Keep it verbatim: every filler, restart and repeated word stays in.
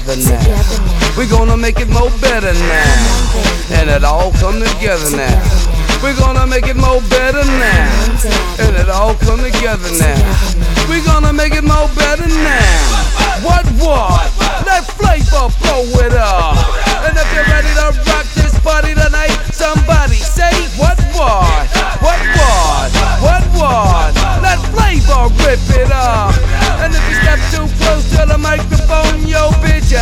together now. We're gonna make it more better now. And it all come together now. We're gonna make it more better now. And it all come together now. We're gonna make it more better now. What what? Let's fly.